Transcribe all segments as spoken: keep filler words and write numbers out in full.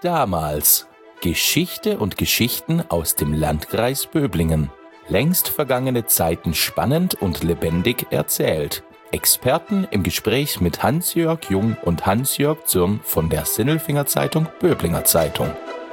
damals. Geschichte und Geschichten aus dem Landkreis Böblingen. Längst vergangene Zeiten spannend und lebendig erzählt. Experten im Gespräch mit Hans-Jörg Jung und Hans-Jörg Zürn von der Sinnelfinger Zeitung Böblinger Zeitung.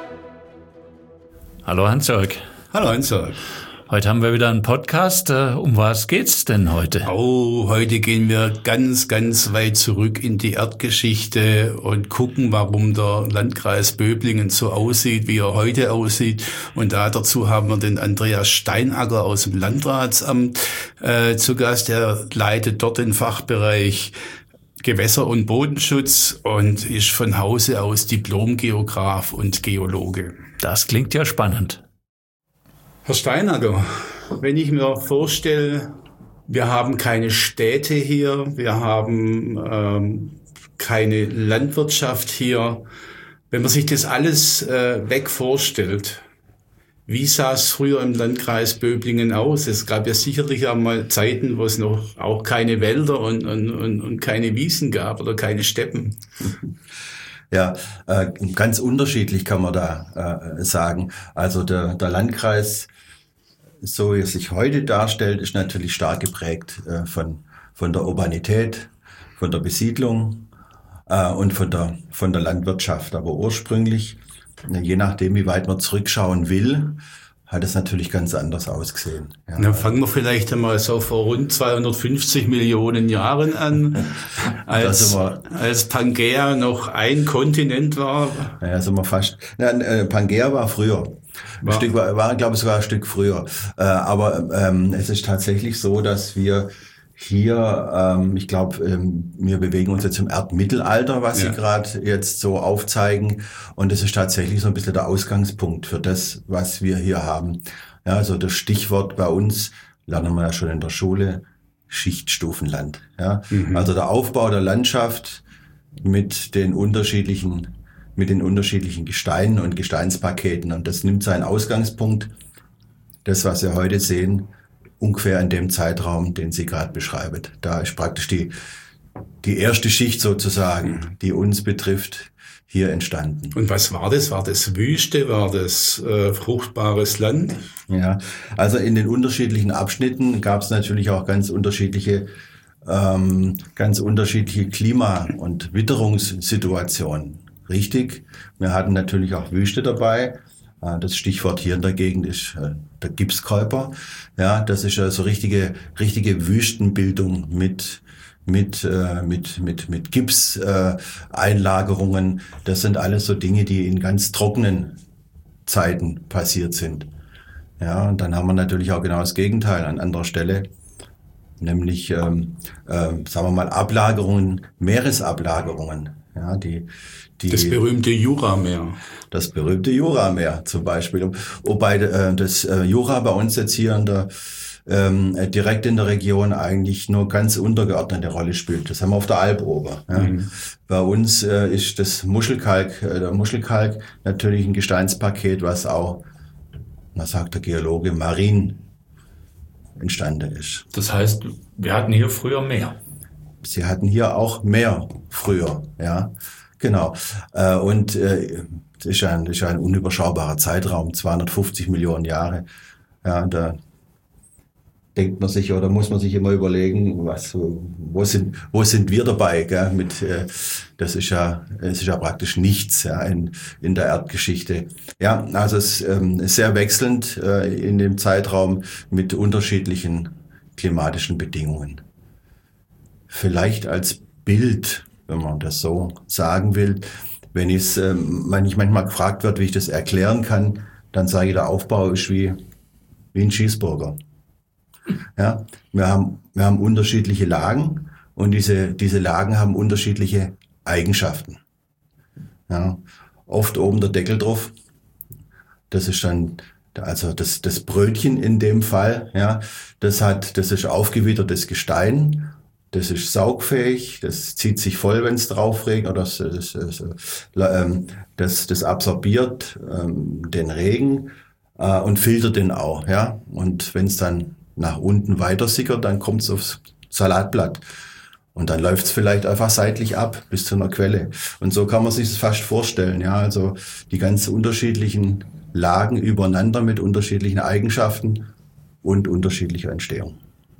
Hallo Hans-Jörg. Hallo Hans-Jörg. Heute haben wir wieder einen Podcast. Um was geht's denn heute? Oh, heute gehen wir ganz, ganz weit zurück in die Erdgeschichte und gucken, warum der Landkreis Böblingen so aussieht, wie er heute aussieht. Und da dazu haben wir den Andreas Steinacker aus dem Landratsamt äh, zu Gast. Der leitet dort den Fachbereich Gewässer- und Bodenschutz und ist von Hause aus Diplom-Geograf und Geologe. Das klingt ja spannend. Herr Steinacker, wenn ich mir vorstelle, wir haben keine Städte hier, wir haben ähm, keine Landwirtschaft hier. Wenn man sich das alles äh, weg vorstellt, wie sah es früher im Landkreis Böblingen aus? Es gab ja sicherlich auch mal Zeiten, wo es noch auch keine Wälder und, und, und, und keine Wiesen gab oder keine Steppen. Ja, äh, ganz unterschiedlich kann man da äh, sagen. Also der, der Landkreis, so wie er sich heute darstellt, ist natürlich stark geprägt äh, von, von der Urbanität, von der Besiedlung äh, und von der, von der Landwirtschaft. Aber ursprünglich, je nachdem, wie weit man zurückschauen will, hat es natürlich ganz anders ausgesehen. Ja. Dann fangen wir vielleicht einmal so vor rund zweihundertfünfzig Millionen Jahren an, als, als Pangäa noch ein Kontinent war. Ja, sind wir fast. Nein, äh, Pangäa war früher. Ein war, Stück war, war glaube ich, sogar ein Stück früher. Äh, aber ähm, es ist tatsächlich so, dass wir hier, ähm, ich glaube, ähm, wir bewegen uns jetzt im Erdmittelalter, was ja. Sie gerade jetzt so aufzeigen. Und das ist tatsächlich so ein bisschen der Ausgangspunkt für das, was wir hier haben. Ja, also das Stichwort bei uns, lernen wir ja schon in der Schule, Schichtstufenland. Ja, mhm. Also der Aufbau der Landschaft mit den unterschiedlichen, mit den unterschiedlichen Gesteinen und Gesteinspaketen. Und das nimmt seinen Ausgangspunkt, das, was wir heute sehen, ungefähr in dem Zeitraum, den Sie gerade beschreiben. Da ist praktisch die, die erste Schicht sozusagen, die uns betrifft, hier entstanden. Und was war das? War das Wüste? War das äh, fruchtbares Land? Ja, also in den unterschiedlichen Abschnitten gab es natürlich auch ganz unterschiedliche, ähm, ganz unterschiedliche Klima- und Witterungssituationen. Richtig, wir hatten natürlich auch Wüste dabei. Das Stichwort hier in der Gegend ist äh, der Gipskäuper. Ja, das ist ja so richtige, richtige Wüstenbildung mit, mit, äh, mit, mit, mit Gipseinlagerungen. Äh, das sind alles so Dinge, die in ganz trockenen Zeiten passiert sind. Ja, und dann haben wir natürlich auch genau das Gegenteil an anderer Stelle. Nämlich, ähm, äh, sagen wir mal, Ablagerungen, Meeresablagerungen. Ja, die, die, das berühmte Jurameer. Das berühmte Jurameer zum Beispiel. Wobei äh, das äh, Jura bei uns jetzt hier in der, ähm, direkt in der Region eigentlich nur ganz untergeordnete Rolle spielt. Das haben wir auf der Alp ober. Ja. Mhm. Bei uns äh, ist das Muschelkalk, äh, der Muschelkalk natürlich ein Gesteinspaket, was auch, was sagt der Geologe, marin entstanden ist. Das heißt, wir hatten hier früher Meer. Sie hatten hier auch Meer früher, ja, genau. Äh, und äh, das ist ein, das ist ein unüberschaubarer Zeitraum, zweihundertfünfzig Millionen Jahre. Ja, da denkt man sich oder muss man sich immer überlegen, was, wo sind, wo sind wir dabei? Gell? Mit, äh, das ist ja, es ist ja praktisch nichts, ja, in, in der Erdgeschichte. Ja, also es ähm, ist sehr wechselnd äh, in dem Zeitraum mit unterschiedlichen klimatischen Bedingungen. Vielleicht als Bild, wenn man das so sagen will, wenn ich äh, manchmal gefragt wird, wie ich das erklären kann, dann sage ich, der Aufbau ist wie, wie ein Cheeseburger. Ja, wir haben, wir haben unterschiedliche Lagen und diese, diese Lagen haben unterschiedliche Eigenschaften. Ja, oft oben der Deckel drauf. Das ist dann, also das, das Brötchen in dem Fall, ja, das hat, das ist aufgewittertes Gestein. Das ist saugfähig, das zieht sich voll, wenn es drauf regnet, oder das, das, das, das, das absorbiert ähm, den Regen äh, und filtert den auch. Ja? Und wenn es dann nach unten weiter sickert, dann kommt es aufs Salatblatt. Und dann läuft es vielleicht einfach seitlich ab bis zu einer Quelle. Und so kann man sich das fast vorstellen. Ja, also die ganz unterschiedlichen Lagen übereinander mit unterschiedlichen Eigenschaften und unterschiedlicher Entstehung.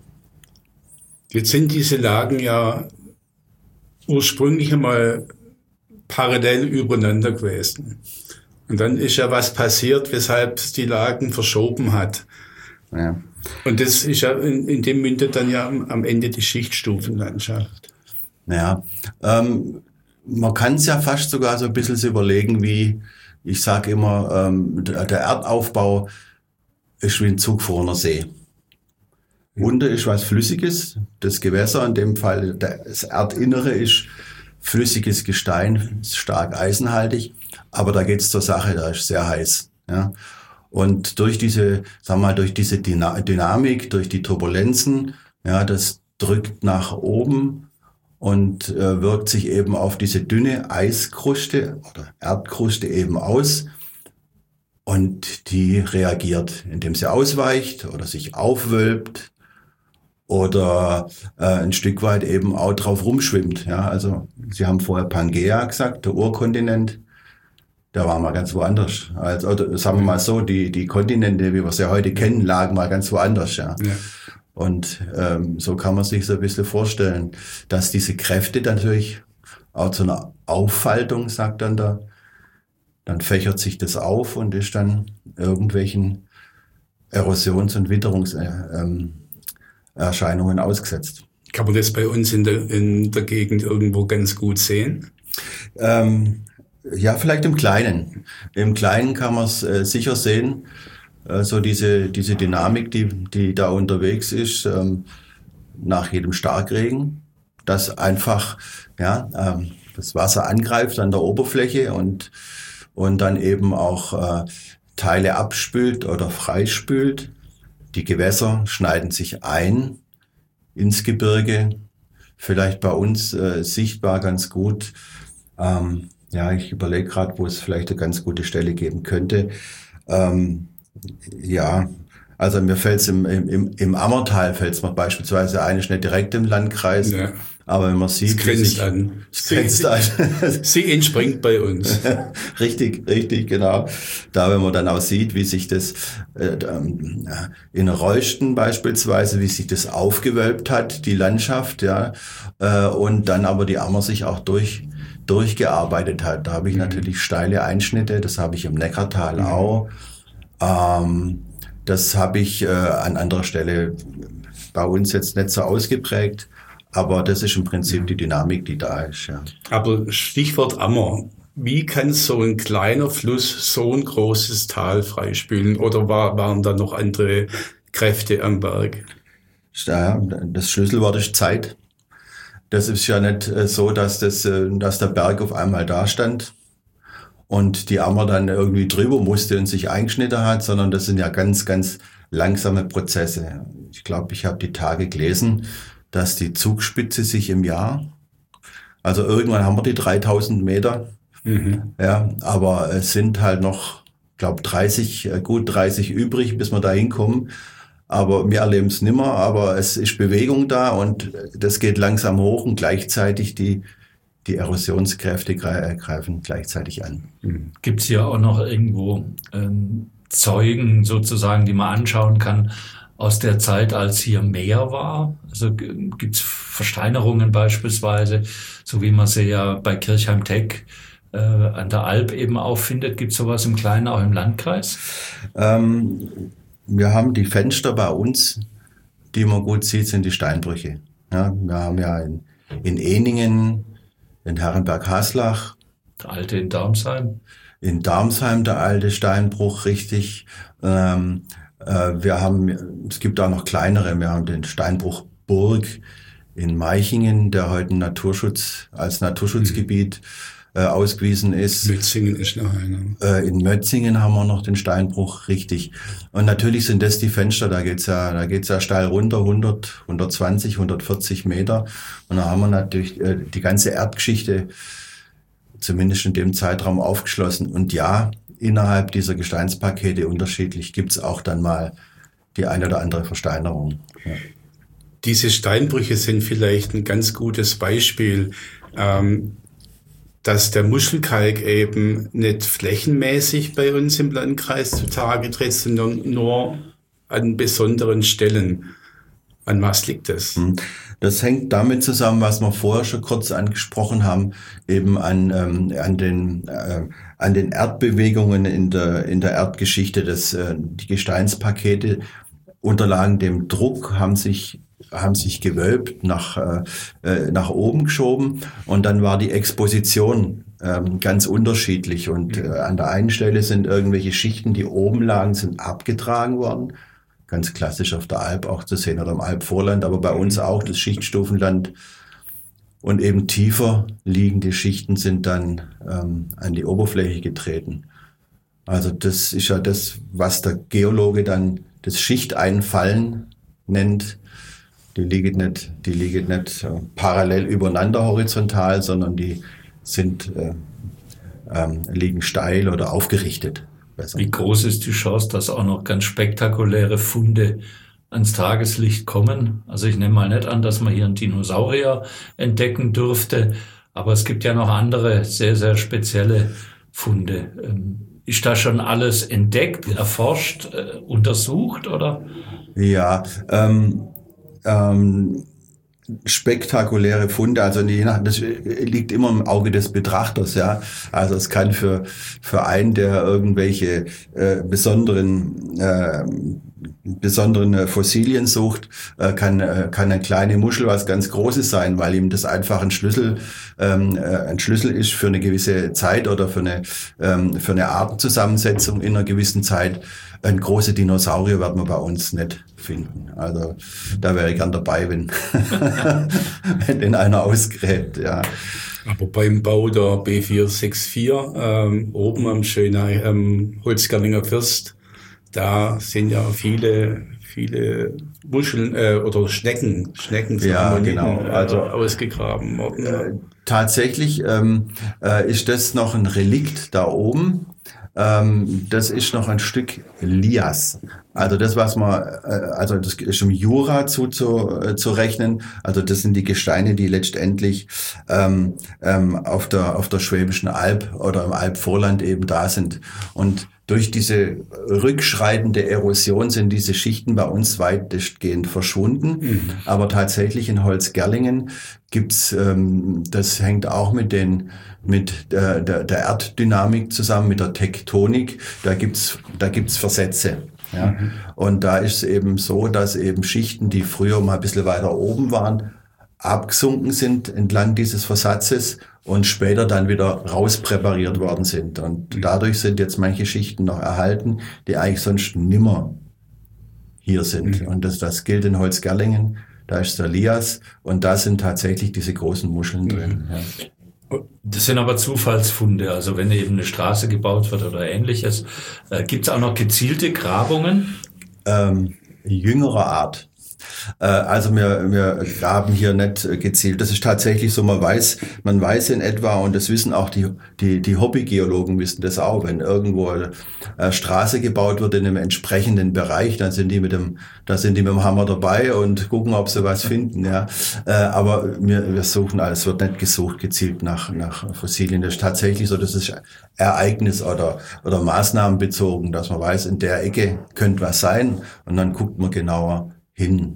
Jetzt sind diese Lagen ja ursprünglich einmal parallel übereinander gewesen. Und dann ist ja was passiert, weshalb es die Lagen verschoben hat. Ja. Und das ist ja, in, in dem mündet dann ja am, am Ende die Schichtstufenlandschaft. Ja, ähm, man kann es ja fast sogar so ein bisschen so überlegen, wie, ich sage immer, ähm, der Erdaufbau ist wie ein zugefrorener See. Unten ist was Flüssiges, das Gewässer, in dem Fall das Erdinnere ist flüssiges Gestein, ist stark eisenhaltig, aber da geht's zur Sache, da ist sehr heiß. Ja. Und durch diese, sagen wir mal, durch diese Dynamik, durch die Turbulenzen, ja, das drückt nach oben und äh, wirkt sich eben auf diese dünne Eiskruste oder Erdkruste eben aus. Und die reagiert, indem sie ausweicht oder sich aufwölbt oder äh, ein Stück weit eben auch drauf rumschwimmt. Ja, also Sie haben vorher Pangea gesagt, der Urkontinent. Der war mal ganz woanders. Also, oder sagen wir mal so, die, die Kontinente, wie wir sie heute kennen, lagen mal ganz woanders. Ja. Ja. Und ähm, so kann man sich so ein bisschen vorstellen, dass diese Kräfte natürlich auch zu einer Auffaltung, sagt dann der, dann fächert sich das auf und ist dann irgendwelchen Erosions- und Witterungserscheinungen ausgesetzt. Kann man das bei uns in der, in der Gegend irgendwo ganz gut sehen? Ähm, Ja, vielleicht im Kleinen. Im Kleinen kann man es äh, sicher sehen, äh, so diese diese Dynamik, die die da unterwegs ist, ähm, nach jedem Starkregen, dass einfach ja ähm, das Wasser angreift an der Oberfläche und und dann eben auch äh, Teile abspült oder freispült. Die Gewässer schneiden sich ein ins Gebirge, vielleicht bei uns äh, sichtbar ganz gut. Ähm, Ja, ich überlege gerade, wo es vielleicht eine ganz gute Stelle geben könnte. Ähm, ja, also mir fällt es im, im, im Ammertal fällt es mir beispielsweise ein, ist nicht direkt im Landkreis, ja. Aber wenn man sieht, es grenzt sich, an. Es grenzt sie, an. Sie entspringt bei uns. Richtig, richtig, genau. Da, wenn man dann auch sieht, wie sich das äh, in Reusten beispielsweise, wie sich das aufgewölbt hat, die Landschaft, ja, äh, und dann aber die Ammer sich auch durch durchgearbeitet hat. Da habe ich mhm. natürlich steile Einschnitte, das habe ich im Neckartal mhm. auch. Ähm, das habe ich äh, an anderer Stelle bei uns jetzt nicht so ausgeprägt, aber das ist im Prinzip die Dynamik, die da ist. Ja. Aber Stichwort Ammer. Wie kann so ein kleiner Fluss so ein großes Tal freispülen? Oder war, waren da noch andere Kräfte am Berg? Ja, das Schlüsselwort ist Zeit. Das ist ja nicht so, dass, das, dass der Berg auf einmal da stand und die Ammer dann irgendwie drüber musste und sich eingeschnitten hat, sondern das sind ja ganz, ganz langsame Prozesse. Ich glaube, ich habe die Tage gelesen, dass die Zugspitze sich im Jahr, also irgendwann haben wir die dreitausend Meter, mhm. ja, aber es sind halt noch, ich glaube, dreißig, gut dreißig übrig, bis wir da hinkommen. Aber wir erleben es nimmer, aber es ist Bewegung da und das geht langsam hoch und gleichzeitig die, die Erosionskräfte greifen gleichzeitig an. Gibt es hier auch noch irgendwo ähm, Zeugen sozusagen, die man anschauen kann aus der Zeit, als hier Meer war? Also gibt es Versteinerungen beispielsweise, so wie man sie ja bei Kirchheim-Teck äh, an der Alp eben auffindet? Gibt es sowas im Kleinen auch im Landkreis? Ähm, Wir haben die Fenster bei uns, die man gut sieht, sind die Steinbrüche. Ja, wir haben ja in, in Ehningen, in Herrenberg-Haslach. Der alte in Darmsheim. In Darmsheim der alte Steinbruch, richtig. Ähm, äh, wir haben, es gibt auch noch kleinere. Wir haben den Steinbruch Burg in Meichingen, der heute Naturschutz, als Naturschutzgebiet Äh, ausgewiesen ist. Mötzingen ist noch einer. Äh, in Mötzingen haben wir noch den Steinbruch, richtig. Und natürlich sind das die Fenster, da geht's ja, da geht's ja steil runter, hundert, hundertzwanzig, hundertvierzig Meter. Und da haben wir natürlich äh, die ganze Erdgeschichte, zumindest in dem Zeitraum, aufgeschlossen. Und ja, innerhalb dieser Gesteinspakete unterschiedlich gibt's auch dann mal die eine oder andere Versteinerung. Ja. diese Steinbrüche sind vielleicht ein ganz gutes Beispiel, ähm, dass der Muschelkalk eben nicht flächenmäßig bei uns im Landkreis zutage tritt, sondern nur an besonderen Stellen. An was liegt das? Das hängt damit zusammen, was wir vorher schon kurz angesprochen haben, eben an, ähm, an den, äh, an den Erdbewegungen in der, in der Erdgeschichte. Das, äh, die Gesteinspakete unterlagen dem Druck, haben sich haben sich gewölbt, nach, äh, nach oben geschoben, und dann war die Exposition ähm, ganz unterschiedlich, und äh, an der einen Stelle sind irgendwelche Schichten, die oben lagen, sind abgetragen worden, ganz klassisch auf der Alp auch zu sehen oder im Alpvorland, aber bei uns auch das Schichtstufenland, und eben tiefer liegende Schichten sind dann ähm, an die Oberfläche getreten. Also das ist ja das, was der Geologe dann das Schichteinfallen nennt. Die liegen nicht, die liegen nicht äh, parallel übereinander horizontal, sondern die sind, äh, ähm, liegen steil oder aufgerichtet. Besser. Wie groß ist die Chance, dass auch noch ganz spektakuläre Funde ans Tageslicht kommen? Also ich nehme mal nicht an, dass man hier einen Dinosaurier entdecken dürfte, aber es gibt ja noch andere sehr, sehr spezielle Funde. Ähm, ist da schon alles entdeckt, erforscht, äh, untersucht, oder? Ja, ähm, Ähm, spektakuläre Funde, also je nach, das liegt immer im Auge des Betrachters, ja. Also es kann für für einen, der irgendwelche äh, besonderen äh, besonderen Fossilien sucht, äh, kann äh, kann eine kleine Muschel was ganz Großes sein, weil ihm das einfach ein Schlüssel ähm, äh, ein Schlüssel ist für eine gewisse Zeit oder für eine ähm, für eine Artenzusammensetzung in einer gewissen Zeit. Ein großer Dinosaurier wird man bei uns nicht finden. Also da wäre ich gern dabei, wenn, wenn den einer ausgräbt, ja. Aber beim Bau der B vier sechs vier ähm, oben am schönen ähm, Holzgerlinger First, da sind ja viele viele Muscheln äh, oder Schnecken, Schnecken ja, genau. äh, also ausgegraben worden. Äh, tatsächlich ähm, äh, ist das noch ein Relikt da oben. Ähm, das ist noch ein Stück Lias. Also das, was man, äh, also das ist im Jura zu, zu, äh, zu rechnen. Also das sind die Gesteine, die letztendlich ähm, ähm, auf der, auf der Schwäbischen Alb oder im Alpvorland eben da sind. Und durch diese rückschreitende Erosion sind diese Schichten bei uns weitestgehend verschwunden. Mhm. Aber tatsächlich in Holzgerlingen gibt's, ähm, das hängt auch mit den mit der, der, der Erddynamik zusammen, mit der Tektonik. Da gibt's da gibt's Versätze. Ja. Mhm. Und da ist es eben so, dass eben Schichten, die früher mal ein bisschen weiter oben waren, abgesunken sind entlang dieses Versatzes und später dann wieder rauspräpariert worden sind. Und dadurch sind jetzt manche Schichten noch erhalten, die eigentlich sonst nimmer hier sind. Mhm. Und das, das gilt in Holzgerlingen, da ist der Lias, und da sind tatsächlich diese großen Muscheln drin. Ja. Das sind aber Zufallsfunde, also wenn eben eine Straße gebaut wird oder ähnliches. Äh, gibt es auch noch gezielte Grabungen? Ähm, jüngerer Art. Also wir, wir graben hier nicht gezielt. Das ist tatsächlich so, man weiß, man weiß in etwa, und das wissen auch die, die, die Hobbygeologen wissen das auch, wenn irgendwo eine Straße gebaut wird in einem entsprechenden Bereich, dann sind die mit dem, da sind die mit dem Hammer dabei und gucken, ob sie was finden, ja. Aber wir, wir suchen alles, es wird nicht gesucht gezielt nach, nach Fossilien. Das ist tatsächlich so, das ist Ereignis- oder, oder maßnahmenbezogen, dass man weiß, in der Ecke könnte was sein, und dann guckt man genauer hin.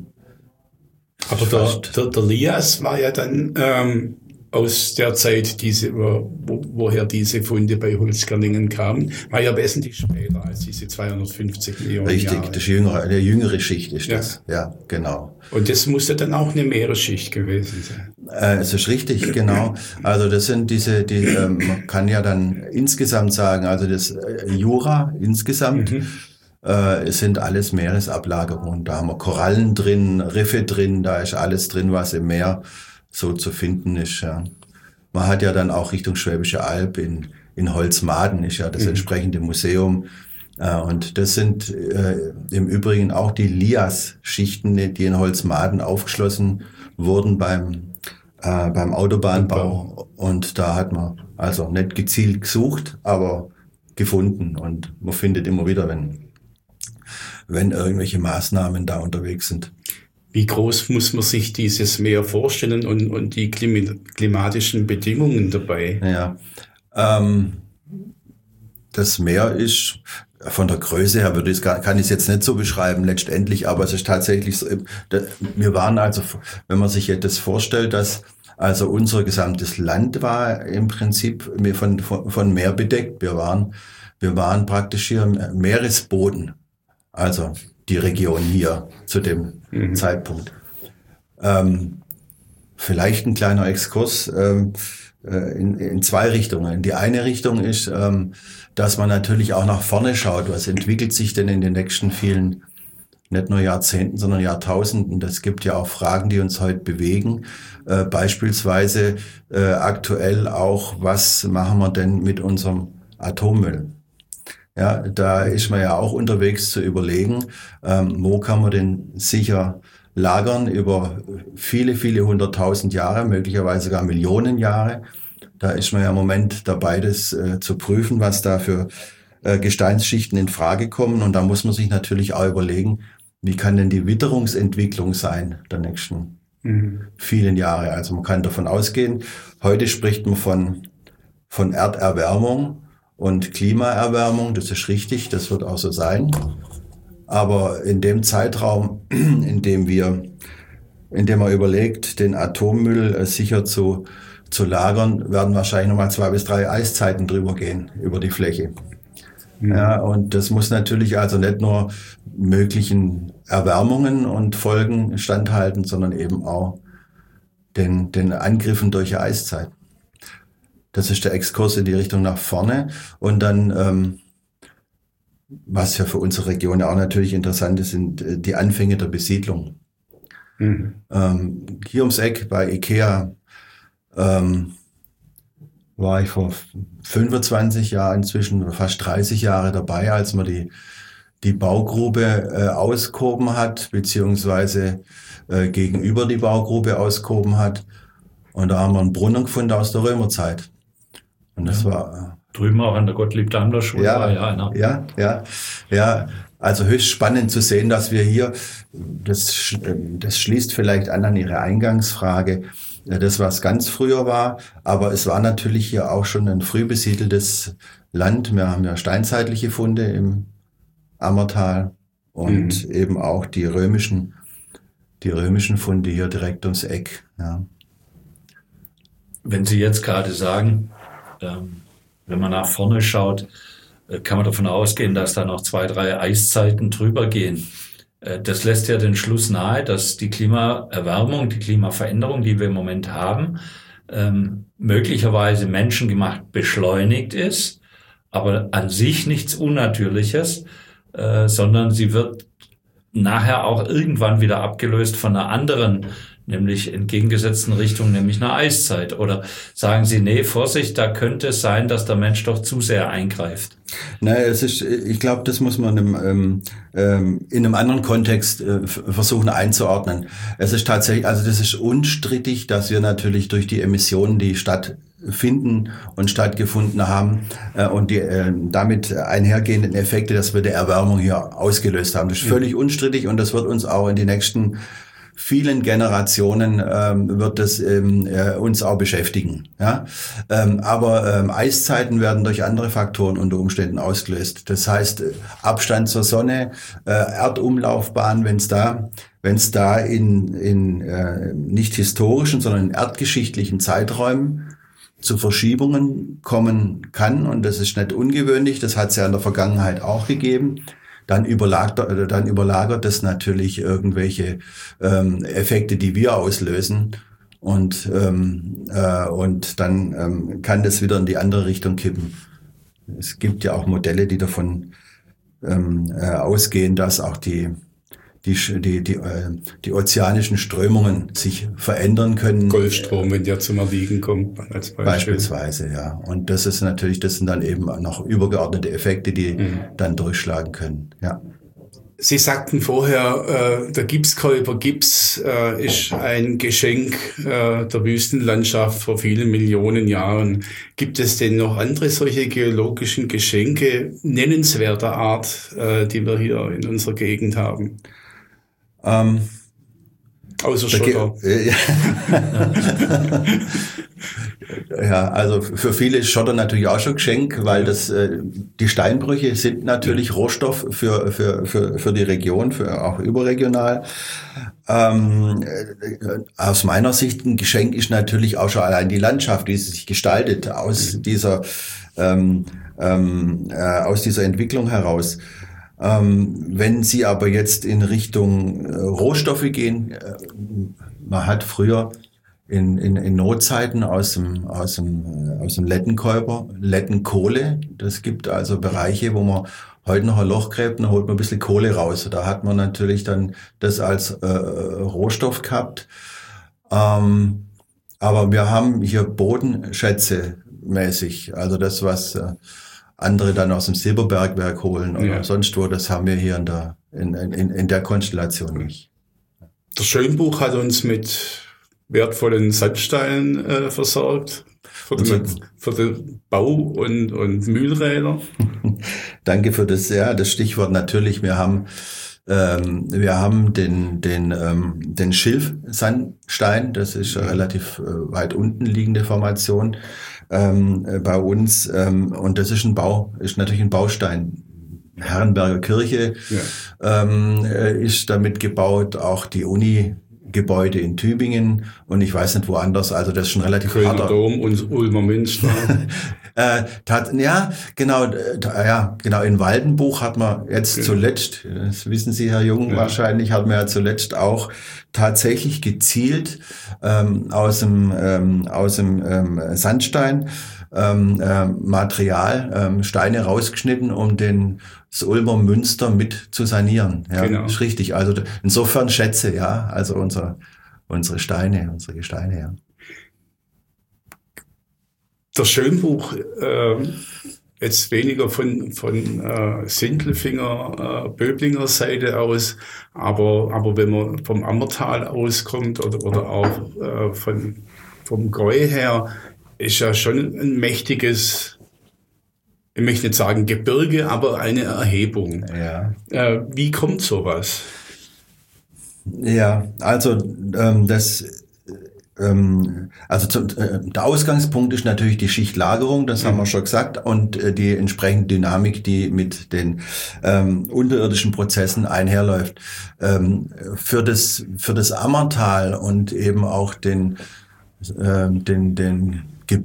Aber der, der, der Lias war ja dann ähm, aus der Zeit, diese, wo, woher diese Funde bei Holzgerlingen kamen, war ja wesentlich später als diese zweihundertfünfzig Millionen Richtig, Jahre. das jüngere, eine jüngere Schicht ist ja. das. Ja, genau. Und das musste dann auch eine Meeresschicht gewesen sein. Äh, es ist richtig, genau. Also das sind diese, die, ähm, man kann ja dann insgesamt sagen, also das äh, Jura insgesamt, mhm. Es sind alles Meeresablagerungen. Da haben wir Korallen drin, Riffe drin, da ist alles drin, was im Meer so zu finden ist. Ja. Man hat ja dann auch Richtung Schwäbische Alb in, in Holzmaden ist ja das mhm. entsprechende Museum. Und das sind äh, im Übrigen auch die Lias-Schichten, die in Holzmaden aufgeschlossen wurden beim, äh, beim Autobahnbau. Und da hat man also nicht gezielt gesucht, aber gefunden. Und man findet immer wieder, wenn wenn irgendwelche Maßnahmen da unterwegs sind. Wie groß muss man sich dieses Meer vorstellen und, und die klimatischen Bedingungen dabei? Ja, ähm, das Meer ist von der Größe her, würde ich, kann ich es jetzt nicht so beschreiben letztendlich, aber es ist tatsächlich so, wir waren also, wenn man sich jetzt vorstellt, dass also unser gesamtes Land war im Prinzip von, von, von Meer bedeckt. Wir waren, wir waren praktisch hier im Meeresboden, also die Region hier zu dem mhm. Zeitpunkt. Ähm, vielleicht ein kleiner Exkurs ähm, in, in zwei Richtungen. Die eine Richtung ist, ähm, dass man natürlich auch nach vorne schaut. Was entwickelt sich denn in den nächsten vielen, nicht nur Jahrzehnten, sondern Jahrtausenden? Es gibt ja auch Fragen, die uns heute bewegen. Äh, beispielsweise äh, aktuell auch, was machen wir denn mit unserem Atommüll? Ja, da ist man ja auch unterwegs zu überlegen, ähm, wo kann man denn sicher lagern über viele, viele hunderttausend Jahre, möglicherweise sogar Millionen Jahre. Da ist man ja im Moment dabei, das äh, zu prüfen, was da für äh, Gesteinsschichten in Frage kommen. Und da muss man sich natürlich auch überlegen, wie kann denn die Witterungsentwicklung sein der nächsten mhm. vielen Jahre. Also man kann davon ausgehen, heute spricht man von, von Erderwärmung und Klimaerwärmung. Das ist richtig, das wird auch so sein. Aber in dem Zeitraum, in dem wir, in dem man überlegt, den Atommüll äh, sicher zu, zu lagern, werden wahrscheinlich nochmal zwei bis drei Eiszeiten drüber gehen, über die Fläche. Mhm. Ja, und das muss natürlich also nicht nur möglichen Erwärmungen und Folgen standhalten, sondern eben auch den, den Angriffen durch Eiszeit. Das ist der Exkurs in die Richtung nach vorne. Und dann, ähm, was ja für unsere Region auch natürlich interessant ist, sind die Anfänge der Besiedlung. Mhm. Ähm, hier ums Eck bei IKEA ähm, war ich vor fünfundzwanzig Jahren, inzwischen fast dreißig Jahre dabei, als man die, die Baugrube äh, ausgehoben hat, beziehungsweise äh, gegenüber die Baugrube ausgehoben hat. Und da haben wir einen Brunnen gefunden aus der Römerzeit. Und das ja. war... Drüben auch an der Gottlieb-Daimler-Schule ja, war ja einer. Ja, ja, ja. Also höchst spannend zu sehen, dass wir hier, das, das schließt vielleicht an an Ihre Eingangsfrage, das, was ganz früher war, aber es war natürlich hier auch schon ein früh besiedeltes Land. Wir haben ja steinzeitliche Funde im Ammertal und mhm. eben auch die römischen, die römischen Funde hier direkt ums Eck. Ja. Wenn Sie jetzt gerade sagen, ähm, wenn man nach vorne schaut, kann man davon ausgehen, dass da noch zwei, drei Eiszeiten drüber gehen. Das lässt ja den Schluss nahe, dass die Klimaerwärmung, die Klimaveränderung, die wir im Moment haben, möglicherweise menschengemacht beschleunigt ist, aber an sich nichts Unnatürliches, sondern sie wird nachher auch irgendwann wieder abgelöst von einer anderen, nämlich entgegengesetzten Richtung, nämlich einer Eiszeit. Oder sagen Sie, nee, Vorsicht, da könnte es sein, dass der Mensch doch zu sehr eingreift? Naja, es ist, ich glaube, das muss man in einem, ähm, in einem anderen Kontext äh, versuchen einzuordnen. Es ist tatsächlich, also das ist unstrittig, dass wir natürlich durch die Emissionen, die stattfinden und stattgefunden haben äh, und die äh, damit einhergehenden Effekte, dass wir die Erwärmung hier ausgelöst haben. Das ist völlig unstrittig und das wird uns auch in die nächsten vielen Generationen ähm, wird das ähm, äh, uns auch beschäftigen. Ja? Ähm, aber ähm, Eiszeiten werden durch andere Faktoren unter Umständen ausgelöst. Das heißt, Abstand zur Sonne, äh, Erdumlaufbahn, wenn es da, wenn es da in, in äh, nicht historischen, sondern in erdgeschichtlichen Zeiträumen zu Verschiebungen kommen kann, und das ist nicht ungewöhnlich, das hat es ja in der Vergangenheit auch gegeben, dann überlagert, dann überlagert das natürlich irgendwelche ähm, Effekte, die wir auslösen, und ähm, äh, und dann ähm, kann das wieder in die andere Richtung kippen. Es gibt ja auch Modelle, die davon ähm, äh, ausgehen, dass auch die die die die, äh, die ozeanischen Strömungen sich verändern können. Golfstrom, wenn der zum Erliegen kommt, als Beispiel. Beispielsweise, ja. Und das ist natürlich, das sind dann eben noch übergeordnete Effekte, die mhm. dann durchschlagen können, ja. Sie sagten vorher, äh, der Gipskäuper Gips äh, ist ein Geschenk äh, der Wüstenlandschaft vor vielen Millionen Jahren. Gibt es denn noch andere solche geologischen Geschenke nennenswerter Art, äh, die wir hier in unserer Gegend haben? Ähm, Außer Schotter. Ja. Ja, also für viele ist Schotter natürlich auch schon Geschenk, weil das äh, die Steinbrüche sind natürlich Rohstoff für für für für die Region, für auch überregional. Ähm, äh, aus meiner Sicht ein Geschenk ist natürlich auch schon allein die Landschaft, wie sie sich gestaltet aus dieser ähm, ähm, äh, aus dieser Entwicklung heraus. Ähm, wenn Sie aber jetzt in Richtung äh, Rohstoffe gehen, äh, man hat früher in, in, in Notzeiten aus dem, aus dem, äh, aus dem Lettenkäuper, Lettenkohle. Das gibt also Bereiche, wo man heute noch ein Loch gräbt, dann holt man ein bisschen Kohle raus. Da hat man natürlich dann das als äh, Rohstoff gehabt. Ähm, aber wir haben hier Bodenschätze mäßig. Also das, was äh, andere dann aus dem Silberbergwerk holen oder ja. sonst wo, das haben wir hier in der, in, in, in der Konstellation nicht. Der Schönbuch hat uns mit wertvollen Sandsteinen äh, versorgt für den, für den Bau und, und Mühlräder. Danke für das, ja, das Stichwort natürlich. Wir haben ähm, wir haben den den ähm, den Schilfsandstein. Das ist eine relativ äh, weit unten liegende Formation ähm, äh, bei uns ähm, und das ist ein Bau, ist natürlich ein Baustein. Herrenberger Kirche ja. ähm, ist damit gebaut, auch die Uni Gebäude in Tübingen und ich weiß nicht woanders, also das ist schon relativ Kölner harter. Dom und Ulmer Münster. äh, tat, ja, genau, äh, ja, genau, in Waldenbuch hat man jetzt ja. zuletzt, das wissen Sie, Herr Jung, ja. wahrscheinlich, hat man ja zuletzt auch tatsächlich gezielt ähm, aus dem, ähm, aus dem ähm, Sandstein ähm, äh, Material, ähm, Steine rausgeschnitten, um den das Ulmer Münster mit zu sanieren. Ja, genau. Ist richtig. Also insofern Schätze, ja, also unser, unsere Steine, unsere Gesteine, ja. Das Schönbuch, äh, jetzt weniger von, von äh, Sindelfinger, äh, Böblinger Seite aus, aber, aber wenn man vom Ammertal auskommt oder, oder auch äh, von, vom Gäu her, ist ja schon ein mächtiges, ich möchte nicht sagen Gebirge, aber eine Erhebung. Ja. Äh, wie kommt sowas? Ja, also ähm, das, ähm, also zum, äh, der Ausgangspunkt ist natürlich die Schichtlagerung, das mhm. haben wir schon gesagt, und äh, die entsprechende Dynamik, die mit den ähm, unterirdischen Prozessen einherläuft. Ähm, für das für das Ammertal und eben auch den äh, den den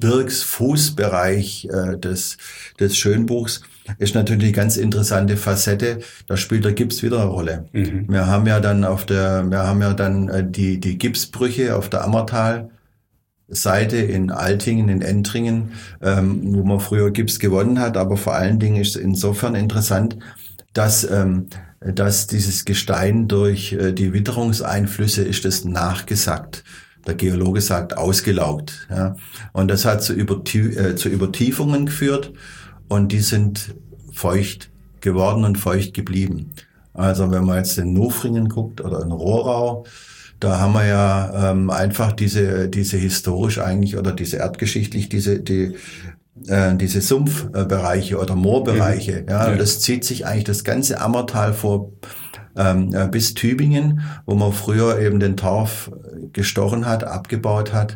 Gebirgsfußbereich äh, des des Schönbuchs ist natürlich eine ganz interessante Facette. Da spielt der Gips wieder eine Rolle. Mhm. Wir haben ja dann auf der, wir haben ja dann äh, die die Gipsbrüche auf der Ammertal-Seite in Altingen, in Entringen, ähm, wo man früher Gips gewonnen hat. Aber vor allen Dingen ist es insofern interessant, dass ähm, dass dieses Gestein durch äh, die Witterungseinflüsse ist es nachgesackt. Der Geologe sagt ausgelaugt. Ja. Und das hat zu, Übertie- äh, zu Übertiefungen geführt und die sind feucht geworden und feucht geblieben. Also wenn man jetzt in Nufringen guckt oder in Rohrau, da haben wir ja ähm, einfach diese diese historisch eigentlich oder diese erdgeschichtlich diese die äh, diese Sumpfbereiche oder Moorbereiche. Mhm. Ja, ja. Das zieht sich eigentlich das ganze Ammertal vor ähm, bis Tübingen, wo man früher eben den Torf gestochen hat, abgebaut hat.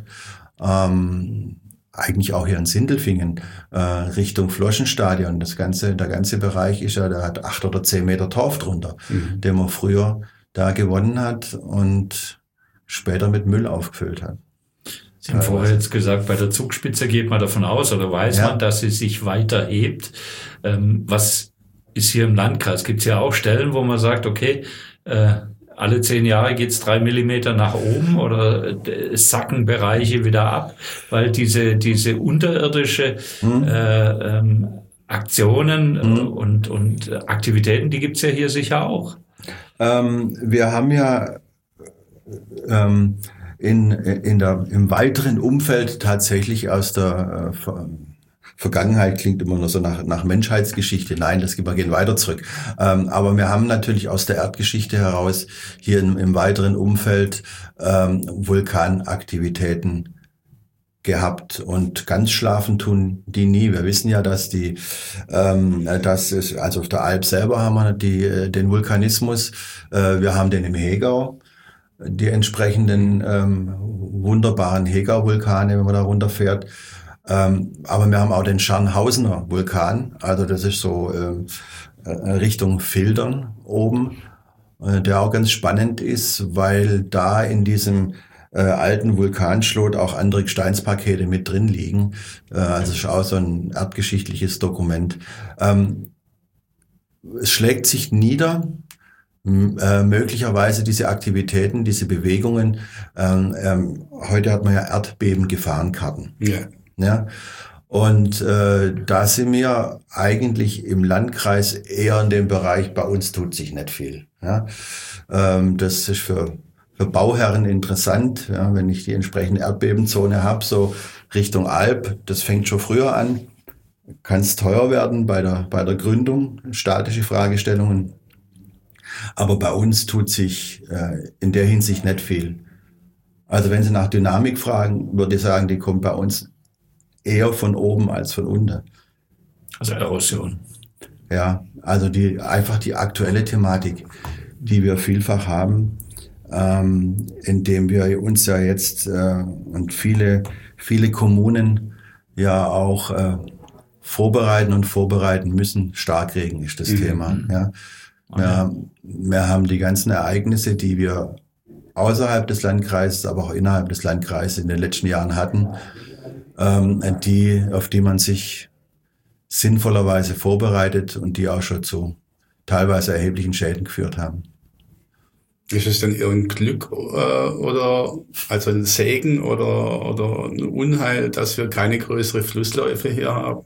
Ähm, eigentlich auch hier in Sindelfingen, äh, Richtung Floschenstadion. Das ganze, der ganze Bereich ist ja, der hat acht oder zehn Meter Torf drunter, mhm. den man früher da gewonnen hat und später mit Müll aufgefüllt hat. Sie haben vorher jetzt gesagt, bei der Zugspitze geht man davon aus oder weiß ja. man, dass sie sich weiter hebt. Ähm, was ist hier im Landkreis? Gibt es ja auch Stellen, wo man sagt, okay, äh, alle zehn Jahre geht's drei Millimeter nach oben oder es sacken Bereiche wieder ab, weil diese diese unterirdische mhm. äh, ähm, Aktionen mhm. und und Aktivitäten, die gibt's ja hier sicher auch. Ähm, wir haben ja ähm, in in der im weiteren Umfeld tatsächlich aus der äh, Vergangenheit klingt immer nur so nach, nach Menschheitsgeschichte. Nein, das wir gehen weiter zurück. Ähm, aber wir haben natürlich aus der Erdgeschichte heraus hier im, im weiteren Umfeld ähm, Vulkanaktivitäten gehabt und ganz schlafen tun die nie. Wir wissen ja, dass die, ähm, dass es, also auf der Alp selber haben wir die, den Vulkanismus. Äh, wir haben den im Hegau. die entsprechenden ähm, wunderbaren Hega-Vulkane, wenn man da runterfährt. Ähm, aber wir haben auch den Schernhausener Vulkan, also das ist so äh, Richtung Filtern oben, äh, der auch ganz spannend ist, weil da in diesem äh, alten Vulkanschlot auch andere Gesteinspakete mit drin liegen. Äh, also es ist auch so ein erdgeschichtliches Dokument. Ähm, es schlägt sich nieder, m- äh, möglicherweise diese Aktivitäten, diese Bewegungen. Ähm, ähm, heute hat man ja Erdbeben-Gefahrenkarten. Ja. Ja, und äh, da sind wir eigentlich im Landkreis eher in dem Bereich, bei uns tut sich nicht viel. Ja, ähm, das ist für, für Bauherren interessant, ja, wenn ich die entsprechende Erdbebenzone habe, so Richtung Alp, das fängt schon früher an, kann es teuer werden bei der, bei der Gründung, statische Fragestellungen. Aber bei uns tut sich äh, in der Hinsicht nicht viel. Also wenn Sie nach Dynamik fragen, würde ich sagen, die kommt bei uns eher von oben als von unten. Also Erosion. Ja, also die einfach die aktuelle Thematik, die wir vielfach haben, ähm, indem wir uns ja jetzt äh, und viele viele Kommunen ja auch äh, vorbereiten und vorbereiten müssen. Starkregen ist das mhm. Thema. Ja, wir, wir haben die ganzen Ereignisse, die wir außerhalb des Landkreises, aber auch innerhalb des Landkreises in den letzten Jahren hatten, ähm, die, auf die man sich sinnvollerweise vorbereitet und die auch schon zu teilweise erheblichen Schäden geführt haben. Ist es denn eher ein Glück äh, oder also ein Segen oder, oder ein Unheil, dass wir keine größere Flussläufe hier haben?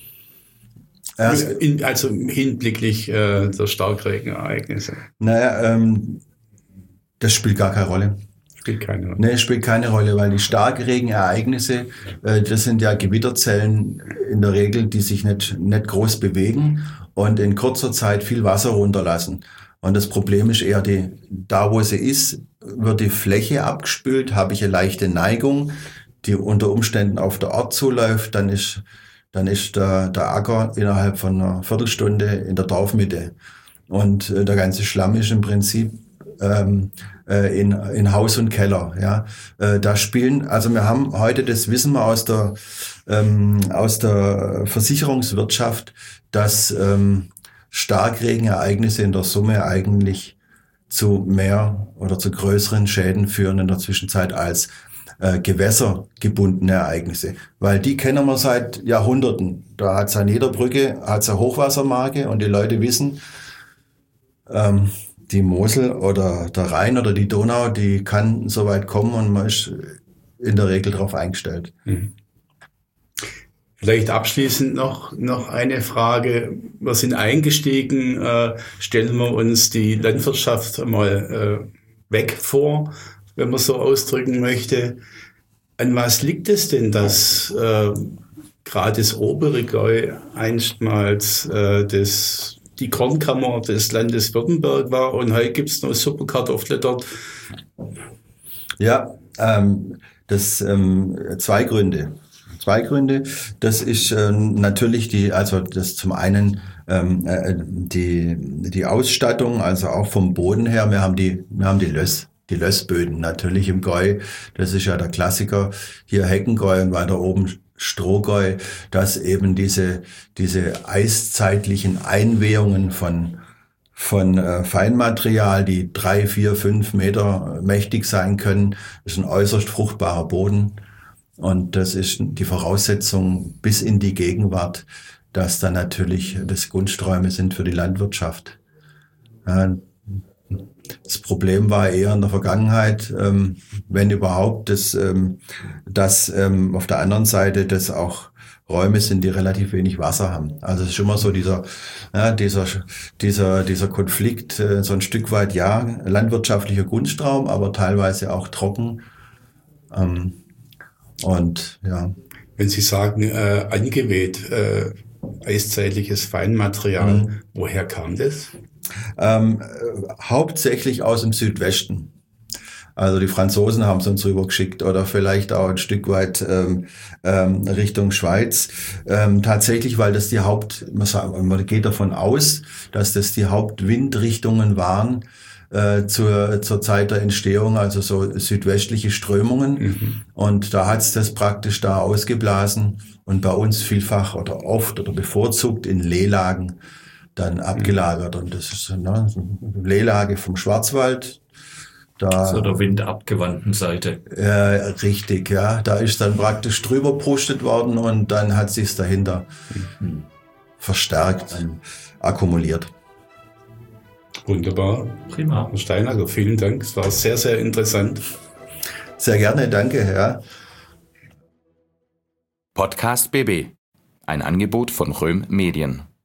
Also, In, also hinblicklich äh, der Starkregenereignisse. Naja, ähm, das spielt gar keine Rolle. Spielt keine Rolle. Nee, spielt keine Rolle, weil die Starkregenereignisse, äh, das sind ja Gewitterzellen in der Regel, die sich nicht, nicht groß bewegen und in kurzer Zeit viel Wasser runterlassen. Und das Problem ist eher, die, da wo sie ist, wird die Fläche abgespült, habe ich eine leichte Neigung, die unter Umständen auf der Ort zuläuft, dann ist, dann ist der, der Acker innerhalb von einer Viertelstunde in der Dorfmitte. Und äh, der ganze Schlamm ist im Prinzip ähm, äh, in, in Haus und Keller. Ja, äh, da spielen, also wir haben heute, das wissen wir aus der, ähm, aus der Versicherungswirtschaft, dass ähm, Starkregenereignisse in der Summe eigentlich zu mehr oder zu größeren Schäden führen in der Zwischenzeit als äh, gewässergebundene Ereignisse. Weil die kennen wir seit Jahrhunderten. Da hat es an jeder Brücke hat's eine Hochwassermarke und die Leute wissen, ähm, die Mosel oder der Rhein oder die Donau, die kann so weit kommen und man ist in der Regel darauf eingestellt. Mhm. Vielleicht abschließend noch, noch eine Frage. Wir sind eingestiegen, äh, stellen wir uns die Landwirtschaft mal äh, weg vor, wenn man so ausdrücken möchte. An was liegt es denn, dass äh, gerade das obere Gäu einstmals äh, das, die Kornkammer des Landes Württemberg war und heute gibt es noch super Kartoffeln dort? Ja, ähm, das ähm, zwei Gründe. Zwei Gründe. Das ist äh, natürlich die, also das zum einen ähm, äh, die die Ausstattung, also auch vom Boden her. Wir haben die, wir haben die Löss, die Lössböden natürlich im Gäu. Das ist ja der Klassiker. Hier Heckengäu und weiter oben Strohgäu, dass eben diese diese eiszeitlichen Einwehungen von von äh, Feinmaterial, die drei, vier, fünf Meter mächtig sein können, das ist ein äußerst fruchtbarer Boden. Und das ist die Voraussetzung bis in die Gegenwart, dass dann natürlich das Gunsträume sind für die Landwirtschaft. Das Problem war eher in der Vergangenheit, wenn überhaupt, dass, dass auf der anderen Seite das auch Räume sind, die relativ wenig Wasser haben. Also es ist immer so dieser, ja, dieser, dieser, dieser Konflikt, so ein Stück weit, ja, landwirtschaftlicher Gunstraum, aber teilweise auch trocken. Und ja. Wenn Sie sagen, äh, angeweht, äh, eiszeitliches Feinmaterial, mhm. woher kam das? Ähm, äh, hauptsächlich aus dem Südwesten. Also die Franzosen haben es uns rübergeschickt oder vielleicht auch ein Stück weit ähm, ähm, Richtung Schweiz. Ähm, tatsächlich, weil das die Haupt, man, sagt, man geht davon aus, dass das die Hauptwindrichtungen waren, äh, zur, zur Zeit der Entstehung, also so südwestliche Strömungen. Mhm. Und da hat's das praktisch da ausgeblasen und bei uns vielfach oder oft oder bevorzugt in Lehlagen dann abgelagert. Und das ist ne, eine Lehlage vom Schwarzwald. Da, so der windabgewandten Seite. Äh, richtig, ja. Da ist dann praktisch drüber brustet worden und dann hat sich's dahinter mhm. verstärkt, dann akkumuliert. Wunderbar. Prima. Herr Steinacker, vielen Dank. Es war sehr, sehr interessant. Sehr gerne, danke, ja. Podcast B B. Ein Angebot von Röhm Medien.